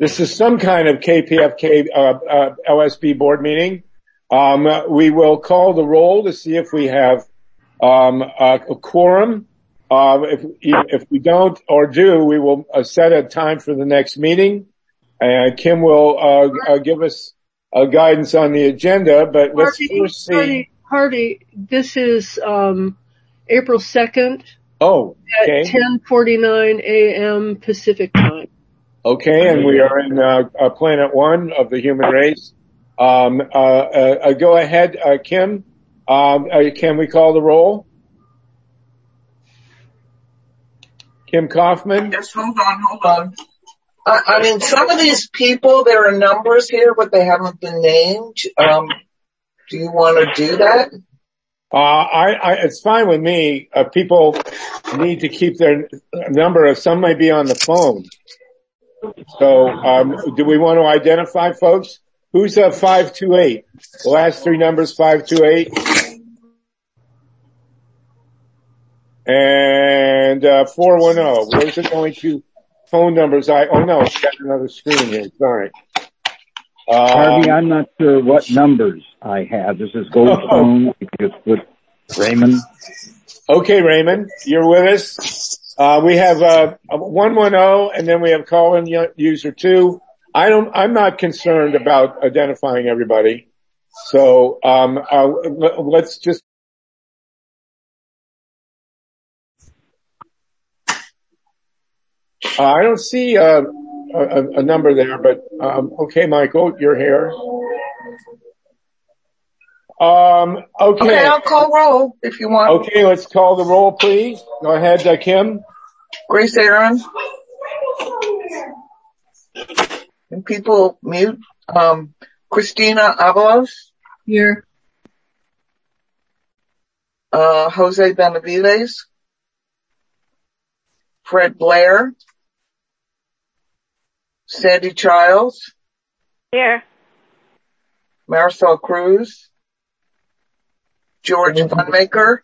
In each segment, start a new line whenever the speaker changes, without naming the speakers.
This is some kind of KPFK LSB board meeting. We will call the roll to see if we have a quorum. If we don't or do, we will set a time for the next meeting. And Kim will give us guidance on the agenda. But let's first see.
Harvey, this is April 2nd.
Oh, okay.
At 10:49 a.m. Pacific time.
Okay, and we are in Planet One of the human race. Go ahead, Kim. Can we call the roll? Kim Kaufman?
Yes, hold on. I mean, some of these people, there are numbers here, but they haven't been named. Do you want to do that?
It's fine with me. People need to keep their number. Some may be on the phone. So, do we want to identify folks? Who's 528? The last three numbers, 528. And 410. Those are the only two phone numbers oh no, it's got another screen here. Sorry.
Harvey, I'm not sure what numbers I have. This is Gold Phone. You can just put Raymond.
Okay, Raymond, you're with us. We have 110, and then we have call-in user 2. I'm not concerned about identifying everybody. So let's just. I don't see a number there, but okay, Michael, you're here. Okay,
I'll call roll if you want.
Okay, let's call the roll, please. Go ahead, Kim.
Grace Aaron. And people mute. Christina Avalos.
Here.
Jose Benavides. Fred Blair. Sandy Childs.
Here.
Marisol Cruz. George Funmaker.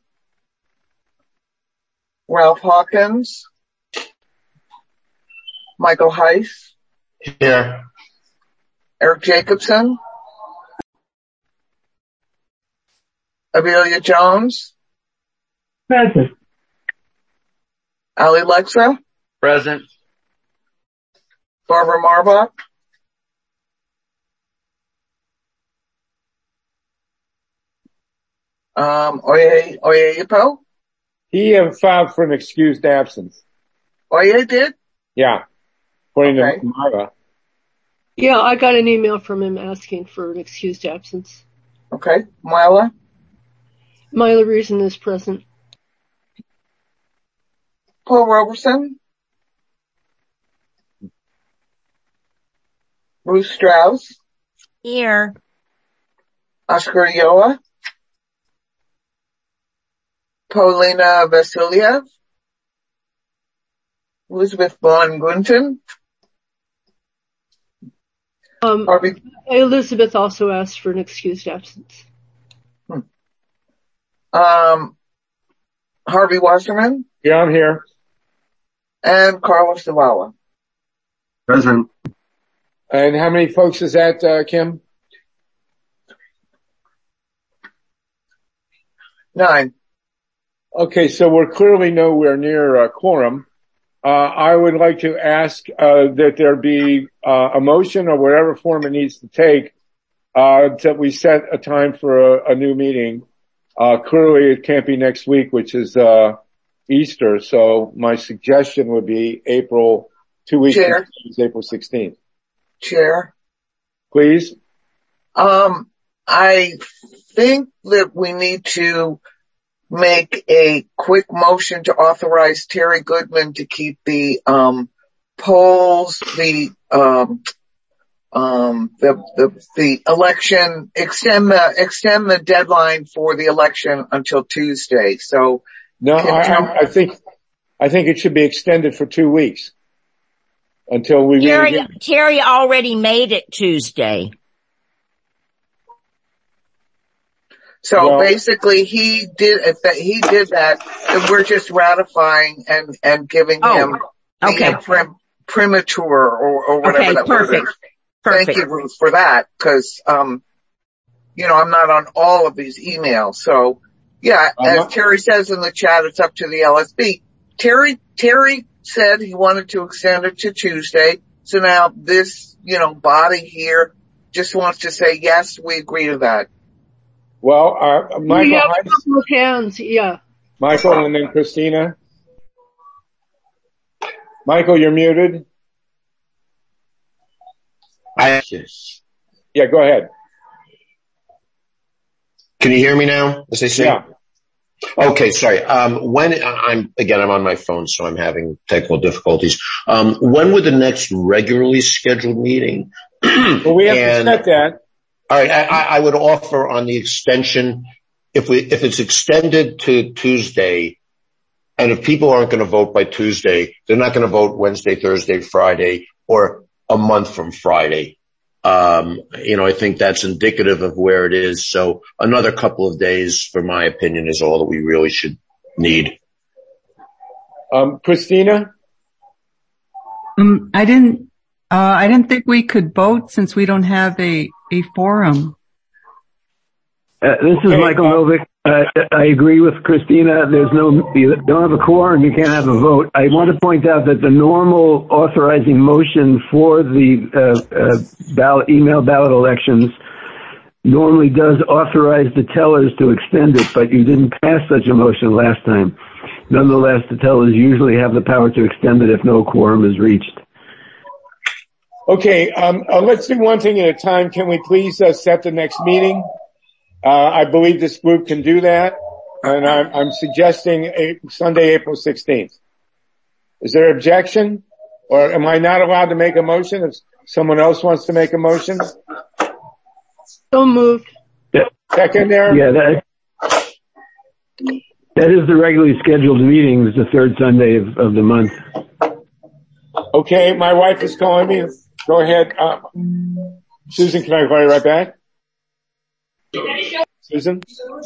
Ralph Hawkins. Michael Heiss.
Here.
Eric Jacobson. Amelia Jones.
Present.
Ali Lexa.
Present.
Barbara Marbach. Oyedepo.
He filed for an excused absence.
Oye did?
Yeah. According to Mara.
Yeah, I got an email from him asking for an excused absence.
Okay. Myla
Reason is present.
Paul Roberson. Bruce Strauss.
Here.
Oscar Yoa. Paulina Vasiliev. Elizabeth Vaughn Gunton.
Elizabeth also asked for an excused absence.
Harvey Wasserman.
Yeah, I'm here.
And Carlos Zavala.
Present.
And how many folks is that, Kim?
9.
Okay, so we're clearly nowhere near quorum. I would like to ask that there be a motion or whatever form it needs to take that we set a time for a new meeting. Clearly it can't be next week, which is Easter. So my suggestion would be April 2 weeks.
Chair.
April 16th.
Chair.
Please.
I think that we need to make a quick motion to authorize Terry Goodman to keep the polls, the election, extend the deadline for the election until Tuesday. So
no, I think it should be extended for 2 weeks until we
Terry already made it Tuesday.
So basically he did that, and we're just ratifying and giving him the interim premature or whatever
Okay,
that word is.
perfect.
Thank you, Ruth, for that, because, I'm not on all of these emails. So, yeah, as Terry says in the chat, it's up to the LSB. Terry said he wanted to extend it to Tuesday. So now this, body here just wants to say, yes, we agree to that.
Well, Michael,
we have a couple of hands, yeah.
Michael and then Christina. Michael, you're muted. Yeah, go ahead.
Can you hear me now, as they say?
Yeah.
Okay, sorry. I'm on my phone, so I'm having technical difficulties. When would the next regularly scheduled meeting?
Well, we have to set that.
All right, I would offer on the extension, if it's extended to Tuesday, and if people aren't going to vote by Tuesday, they're not going to vote Wednesday, Thursday, Friday, or a month from Friday. I think that's indicative of where it is. So another couple of days, for my opinion, is all that we really should need.
Christina?
I didn't think we could vote since we don't have a forum.
This is Michael Novick. I agree with Christina. You don't have a quorum, you can't have a vote. I want to point out that the normal authorizing motion for the email ballot elections normally does authorize the tellers to extend it, but you didn't pass such a motion last time. Nonetheless, the tellers usually have the power to extend it if no quorum is reached.
Okay, let's do one thing at a time. Can we please set the next meeting? I believe this group can do that, and I'm suggesting Sunday, April 16th. Is there objection, or am I not allowed to make a motion if someone else wants to make a motion?
So moved.
Second there?
Yeah, that is the regularly scheduled meeting. It's the third Sunday of the month.
Okay, my wife is calling me. Go ahead. Susan, can I call you right back? Susan?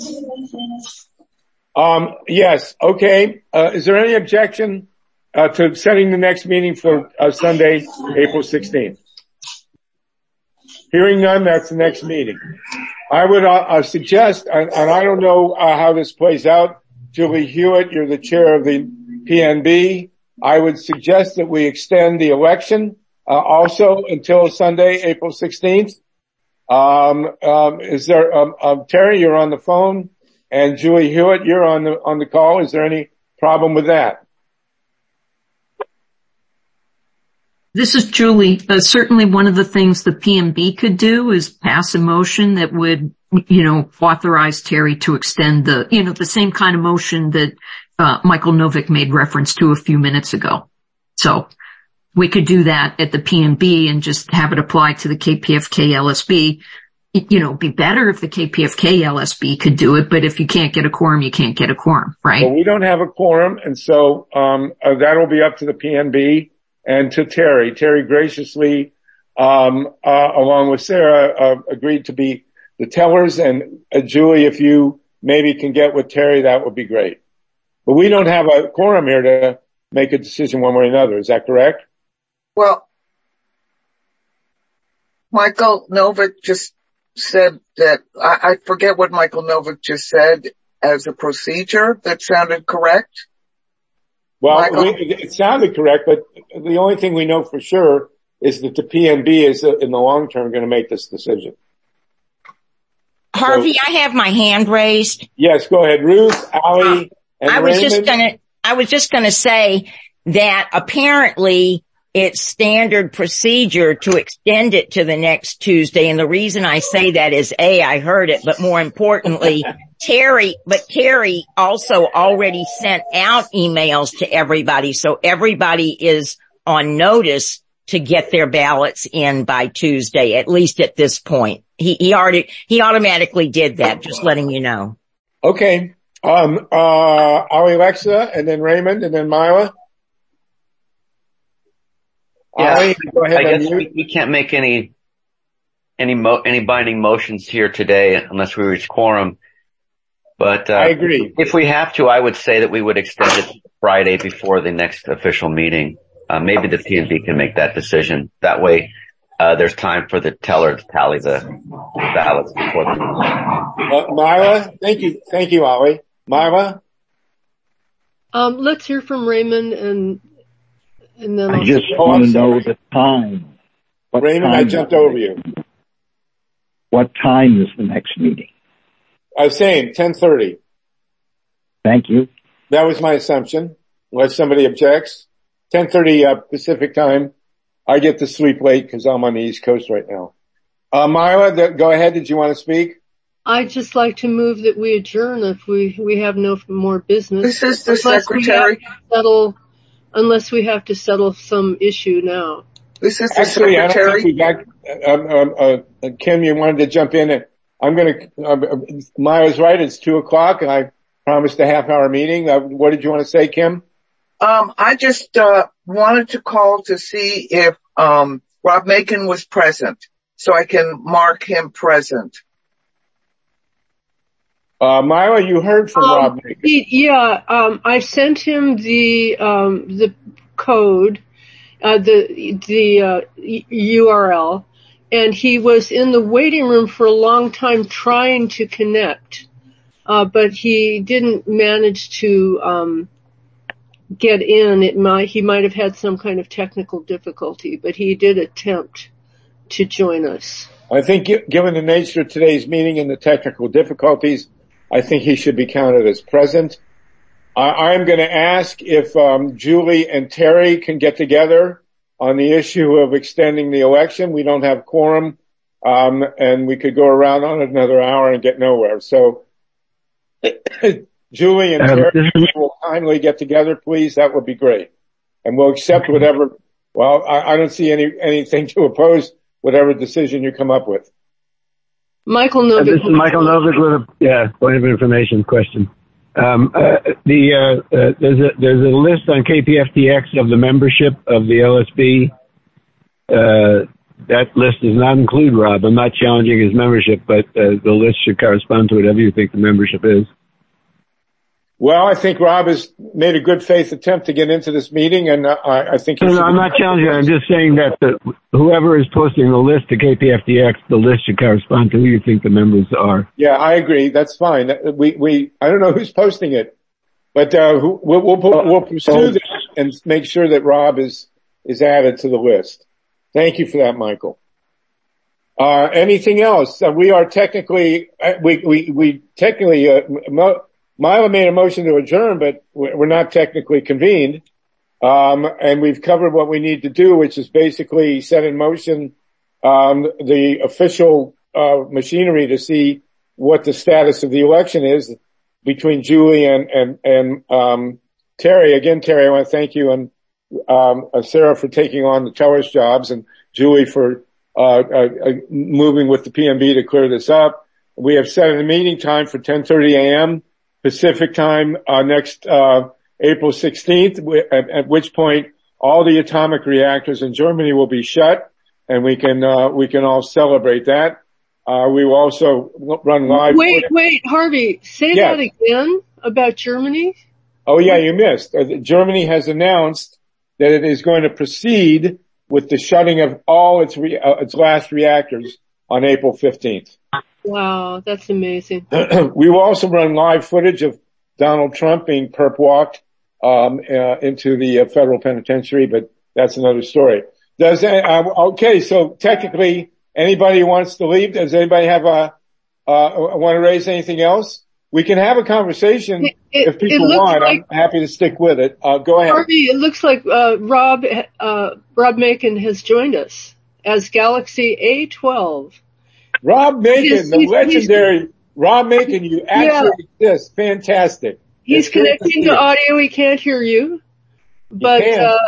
Yes. Okay. Is there any objection to setting the next meeting for Sunday, April 16th? Hearing none, that's the next meeting. I would suggest, and I don't know how this plays out, Julie Hewitt, you're the chair of the PNB. I would suggest that we extend the election also until Sunday, April 16th. Is there, Terry, you're on the phone, and Julie Hewitt, you're on the call. Is there any problem with that?
This is Julie. Certainly one of the things the PMB could do is pass a motion that would, authorize Terry to extend the same kind of motion that, Michael Novick made reference to a few minutes ago. So we could do that at the PMB and just have it apply to the KPFK LSB. It'd be better if the KPFK LSB could do it, but if you can't get a quorum, you can't get a quorum, right?
Well, we don't have a quorum, and so that'll be up to the PNB and to Terry. Terry graciously, along with Sarah, agreed to be the tellers, and Julie, if you maybe can get with Terry, that would be great. But we don't have a quorum here to make a decision one way or another. Is that correct?
Well, Michael Novick just said that, I forget what Michael Novick just said as a procedure that sounded correct.
Well, it sounded correct, but the only thing we know for sure is that the PNB is in the long term going to make this decision.
Harvey, I have my hand raised.
Yes, go ahead. Ruth, Allie, and Raymond.
I was just gonna say that apparently it's standard procedure to extend it to the next Tuesday. And the reason I say that is I heard it, but more importantly, Terry also already sent out emails to everybody. So everybody is on notice to get their ballots in by Tuesday, at least at this point. He automatically did that, just letting you know.
Okay. Alexa, and then Raymond, and then Mila.
Yeah,
go ahead.
I guess we can't make any binding motions here today unless we reach quorum. But
I agree.
If we have to, I would say that we would extend it Friday before the next official meeting. maybe the P&B can make that decision. That way, there's time for the teller to tally the ballots before the
Myla, thank you, Ollie. Myla?
Let's hear from Raymond and then
I just want to know the time.
Raymond, I jumped over you.
What time is the next meeting?
I was saying 10:30.
Thank you.
That was my assumption, unless somebody objects. 10:30 Pacific time. I get to sleep late because I'm on the East Coast right now. Myla, go ahead. Did you want to speak?
I'd just like to move that we adjourn if we have no more business.
This is the secretary.
Unless we have to settle some issue now.
This is the secretary.
I don't think we got, Kim, you wanted to jump in and Myla's right. It's 2:00 and I promised a half-hour meeting. What did you want to say, Kim?
I just, wanted to call to see if, Rob Macon was present so I can mark him present.
Myla, you heard from Rob Macon.
I sent him the code, the URL, and he was in the waiting room for a long time trying to connect, but he didn't manage to get in. He might have had some kind of technical difficulty, but he did attempt to join us.
I think given the nature of today's meeting and the technical difficulties, I think he should be counted as present. I'm going to ask if Julie and Terry can get together on the issue of extending the election. We don't have quorum, and we could go around on another hour and get nowhere. So Julie and Terry will kindly get together, please. That would be great. And we'll accept whatever, I don't see anything to oppose whatever decision you come up with.
Michael Novick. This is Michael Novick with a point of information question. There's a list on KPFTX of the membership of the LSB. That list does not include Rob. I'm not challenging his membership, but the list should correspond to whatever you think the membership is.
Well, I think Rob has made a good faith attempt to get into this meeting, and I think
No, I'm not challenging it. I'm just saying that whoever is posting the list to KPFTX, the list should correspond to who you think the members are.
Yeah, I agree. That's fine. I don't know who's posting it, but we'll pursue this and make sure that Rob is added to the list. Thank you for that, Michael. Anything else? We are technically Myla made a motion to adjourn, but we're not technically convened. And we've covered what we need to do, which is basically set in motion, the official, machinery to see what the status of the election is between Julie and Terry. Again, Terry, I want to thank you and, Sarah for taking on the teller's jobs and Julie for, moving with the PMB to clear this up. We have set a meeting time for 10:30 a.m. Pacific time, next, April 16th, at which point all the atomic reactors in Germany will be shut and we can all celebrate that. We will also run live.
Wait, Harvey, say that again about Germany.
Oh yeah, you missed. Germany has announced that it is going to proceed with the shutting of all its last reactors on April 15th.
Wow, that's amazing.
We will also run live footage of Donald Trump being perp walked into the federal penitentiary, but that's another story. Okay, so technically, anybody who wants to leave, does anybody have want to raise anything else? We can have a conversation if people want. I'm happy to stick with it. Go ahead.
Harvey, it looks like Rob Macon has joined us as Galaxy A12.
Rob Macon, the legendary Rob Macon, you actually exist. Fantastic.
He's connecting to audio. He can't hear you. But,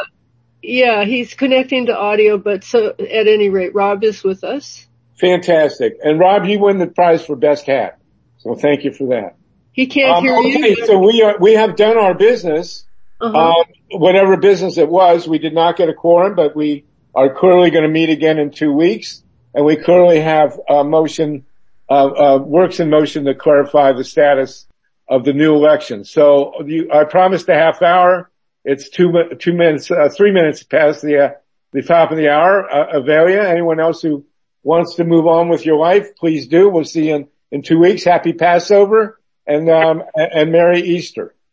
he's connecting to audio, but so at any rate, Rob is with us.
Fantastic. And Rob, you win the prize for best hat. So thank you for that.
He can't hear you.
Okay, so we have done our business. Whatever business it was, we did not get a quorum, but we are clearly going to meet again in 2 weeks. And we clearly have a motion, works in motion to clarify the status of the new election. So I promised a half hour. It's 3 minutes past the top of the hour. Avelia, anyone else who wants to move on with your life, please do. We'll see you in 2 weeks. Happy Passover and Merry Easter.